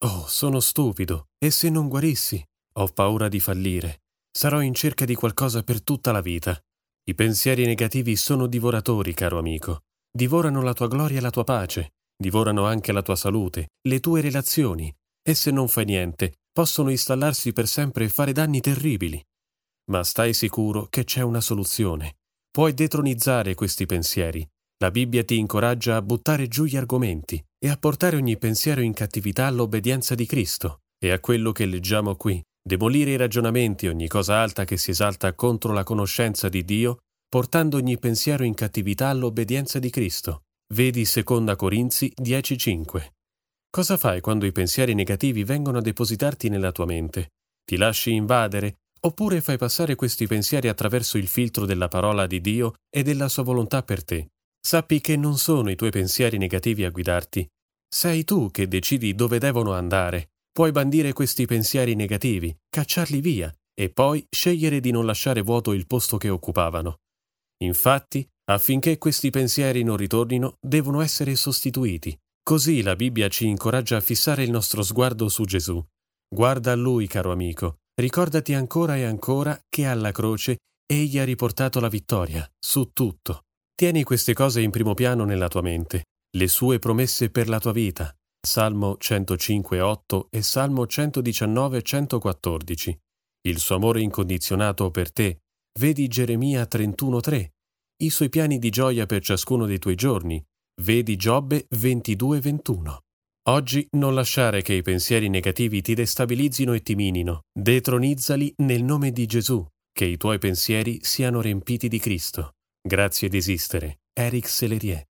Oh, sono stupido. E se non guarissi? Ho paura di fallire. Sarò in cerca di qualcosa per tutta la vita. I pensieri negativi sono divoratori, caro amico. Divorano la tua gloria e la tua pace. Divorano anche la tua salute, le tue relazioni. E se non fai niente, possono installarsi per sempre e fare danni terribili. Ma stai sicuro che c'è una soluzione. Puoi detronizzare questi pensieri. La Bibbia ti incoraggia a buttare giù gli argomenti e a portare ogni pensiero in cattività all'obbedienza di Cristo e a quello che leggiamo qui, demolire i ragionamenti e ogni cosa alta che si esalta contro la conoscenza di Dio, portando ogni pensiero in cattività all'obbedienza di Cristo. Vedi 2 Corinzi 10,5. Cosa fai quando i pensieri negativi vengono a depositarti nella tua mente? Ti lasci invadere? Oppure fai passare questi pensieri attraverso il filtro della parola di Dio e della sua volontà per te? Sappi che non sono i tuoi pensieri negativi a guidarti. Sei tu che decidi dove devono andare. Puoi bandire questi pensieri negativi, cacciarli via e poi scegliere di non lasciare vuoto il posto che occupavano. Infatti, affinché questi pensieri non ritornino, devono essere sostituiti. Così la Bibbia ci incoraggia a fissare il nostro sguardo su Gesù. Guarda a Lui, caro amico. Ricordati ancora e ancora che alla croce Egli ha riportato la vittoria su tutto. Tieni queste cose in primo piano nella tua mente, le sue promesse per la tua vita, Salmo 105,8 e Salmo 119,114. Il suo amore incondizionato per te, vedi Geremia 31,3. I suoi piani di gioia per ciascuno dei tuoi giorni, vedi Giobbe 22,21. Oggi non lasciare che i pensieri negativi ti destabilizzino e ti minino. Detronizzali nel nome di Gesù, che i tuoi pensieri siano riempiti di Cristo. Grazie di esistere. Eric Sellerier.